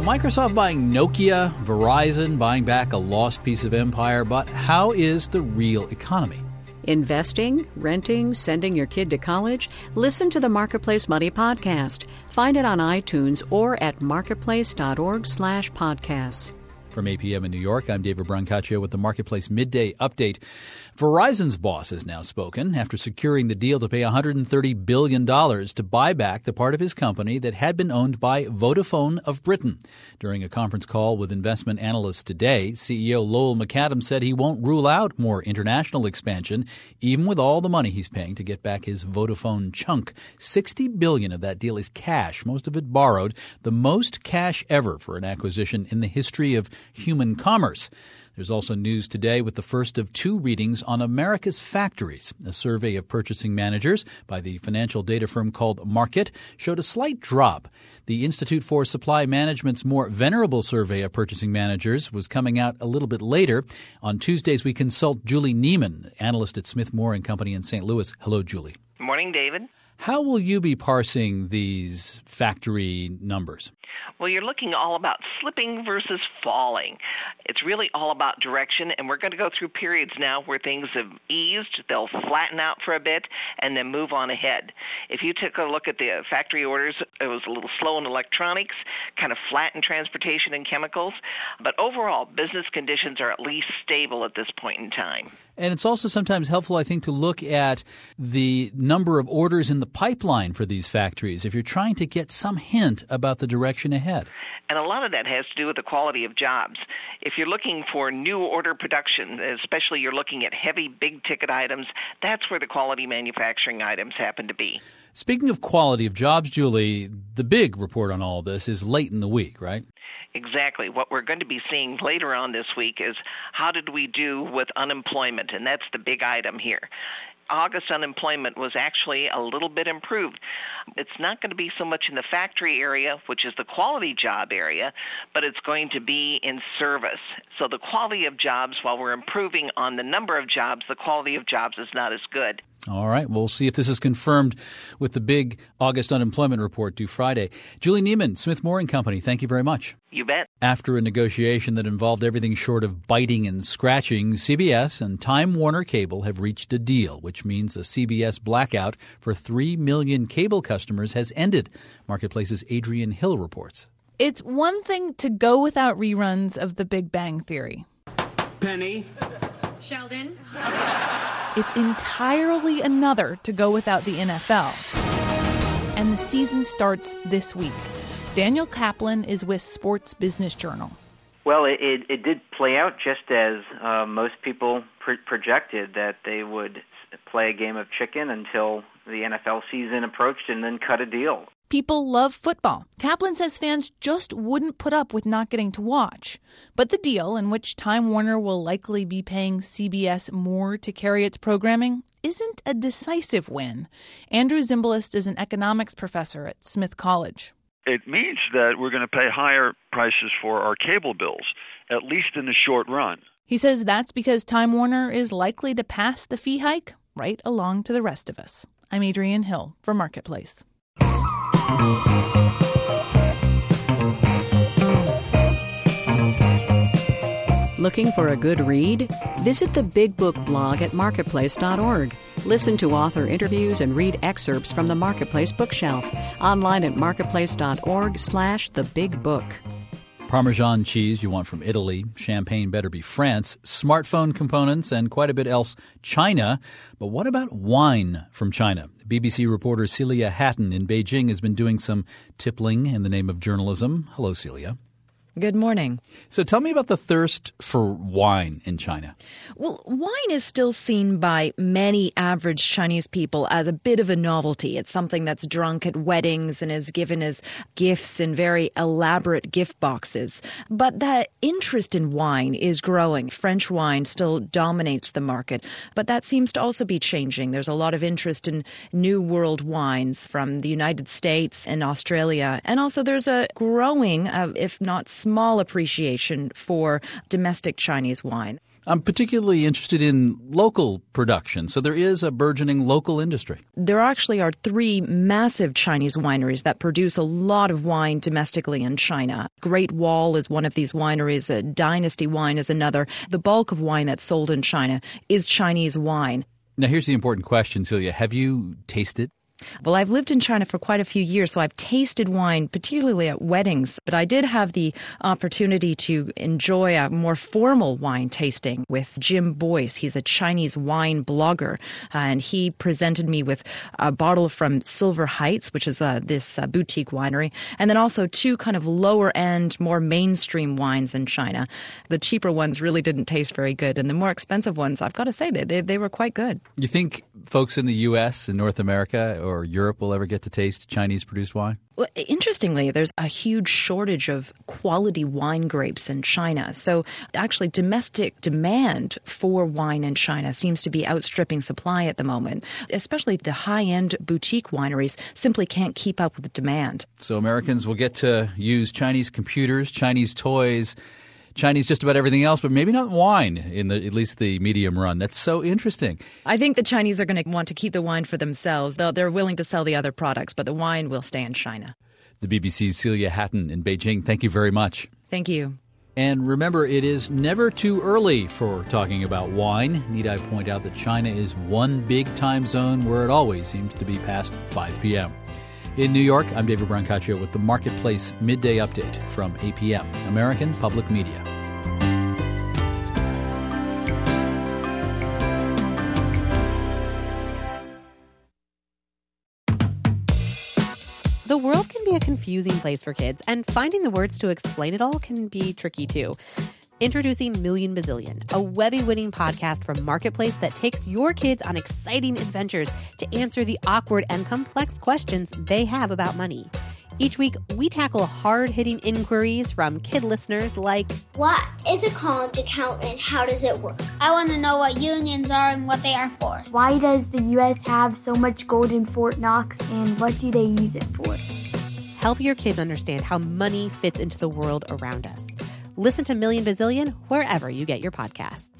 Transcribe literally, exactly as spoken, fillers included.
Microsoft buying Nokia, Verizon buying back a lost piece of empire, but how is the real economy? Investing, renting, sending your kid to college? Listen to the Marketplace Money podcast. Find it on iTunes or at marketplace.org slash podcasts. From eight p.m. in New York, I'm David Brancaccio with the Marketplace Midday Update. Verizon's boss has now spoken after securing the deal to pay one hundred thirty billion dollars to buy back the part of his company that had been owned by Vodafone of Britain. During a conference call with investment analysts today, C E O Lowell McAdams said he won't rule out more international expansion, even with all the money he's paying to get back his Vodafone chunk. sixty billion dollars of that deal is cash, most of it borrowed, the most cash ever for an acquisition in the history of human commerce. There's also news today with the first of two readings on America's factories. A survey of purchasing managers by the financial data firm called Markit showed a slight drop. The Institute for Supply Management's more venerable survey of purchasing managers was coming out a little bit later. On Tuesdays, we consult Julie Neiman, analyst at Smith Moore and Company in Saint Louis. Hello, Julie. Good morning, David. How will you be parsing these factory numbers? Well, you're looking all about slipping versus falling. It's really all about direction, and we're going to go through periods now where things have eased. They'll flatten out for a bit and then move on ahead. If you took a look at the factory orders, it was a little slow in electronics, kind of flat in transportation and chemicals. But overall, business conditions are at least stable at this point in time. And it's also sometimes helpful, I think, to look at the number of orders in the pipeline for these factories if you're trying to get some hint about the direction ahead. And a lot of that has to do with the quality of jobs. If you're looking for new order production, especially you're looking at heavy, big-ticket items, that's where the quality manufacturing items happen to be. Speaking of quality of jobs, Julie, the big report on all this is late in the week, right? Exactly. What we're going to be seeing later on this week is how did we do with unemployment, and that's the big item here. August unemployment was actually a little bit improved. It's not going to be so much in the factory area, which is the quality job area, but it's going to be in service. So the quality of jobs, while we're improving on the number of jobs, the quality of jobs is not as good. All right. We'll see if this is confirmed with the big August unemployment report due Friday. Julie Neiman, Smith Moore and Company, thank you very much. You bet. After a negotiation that involved everything short of biting and scratching, C B S and Time Warner Cable have reached a deal, which means a C B S blackout for three million cable customers has ended. Marketplace's Adrian Hill reports. It's one thing to go without reruns of The Big Bang Theory. Penny. Sheldon. It's entirely another to go without the N F L. And the season starts this week. Daniel Kaplan is with Sports Business Journal. Well, it, it, it did play out just as uh, most people pr- projected, that they would play a game of chicken until the N F L season approached and then cut a deal. People love football. Kaplan says fans just wouldn't put up with not getting to watch. But the deal, in which Time Warner will likely be paying C B S more to carry its programming, isn't a decisive win. Andrew Zimbalist is an economics professor at Smith College. It means that we're going to pay higher prices for our cable bills, at least in the short run. He says that's because Time Warner is likely to pass the fee hike right along to the rest of us. I'm Adrian Hill for Marketplace. Looking for a good read? Visit the Big Book blog at marketplace dot org. Listen to author interviews and read excerpts from the Marketplace bookshelf. Online at marketplace.org slash the big book. Parmesan cheese you want from Italy, champagne better be France, smartphone components, and quite a bit else China. But what about wine from China? B B C reporter Celia Hatton in Beijing has been doing some tippling in the name of journalism. Hello, Celia. Good morning. So tell me about the thirst for wine in China. Well, wine is still seen by many average Chinese people as a bit of a novelty. It's something that's drunk at weddings and is given as gifts in very elaborate gift boxes. But that interest in wine is growing. French wine still dominates the market, but that seems to also be changing. There's a lot of interest in New World wines from the United States and Australia. And also there's a growing, uh, if not small appreciation for domestic Chinese wine. I'm particularly interested in local production. So there is a burgeoning local industry. There actually are three massive Chinese wineries that produce a lot of wine domestically in China. Great Wall is one of these wineries. Uh, Dynasty Wine is another. The bulk of wine that's sold in China is Chinese wine. Now, here's the important question, Celia. Have you tasted? Well, I've lived in China for quite a few years, so I've tasted wine, particularly at weddings. But I did have the opportunity to enjoy a more formal wine tasting with Jim Boyce. He's a Chinese wine blogger, uh, and he presented me with a bottle from Silver Heights, which is uh, this uh, boutique winery, and then also two kind of lower-end, more mainstream wines in China. The cheaper ones really didn't taste very good, and the more expensive ones, I've got to say, they, they, they were quite good. You think folks in the U S and North America or Europe will ever get to taste Chinese-produced wine? Well, interestingly, there's a huge shortage of quality wine grapes in China. So actually, domestic demand for wine in China seems to be outstripping supply at the moment. Especially the high-end boutique wineries simply can't keep up with the demand. So Americans will get to use Chinese computers, Chinese toys, Chinese just about everything else, but maybe not wine in the at least the medium run. That's so interesting. I think the Chinese are going to want to keep the wine for themselves. They'll, they're willing to sell the other products, but the wine will stay in China. The B B C's Celia Hatton in Beijing, thank you very much. Thank you. And remember, it is never too early for talking about wine. Need I point out that China is one big time zone where it always seems to be past five p.m. In New York, I'm David Brancaccio with the Marketplace Midday Update from A P M, American Public Media. The world can be a confusing place for kids, and finding the words to explain it all can be tricky too. Introducing Million Bazillion, a Webby-winning podcast from Marketplace that takes your kids on exciting adventures to answer the awkward and complex questions they have about money. Each week, we tackle hard-hitting inquiries from kid listeners like, what is a college account and how does it work? I want to know what unions are and what they are for. Why does the U S have so much gold in Fort Knox and what do they use it for? Help your kids understand how money fits into the world around us. Listen to Million Bazillion wherever you get your podcasts.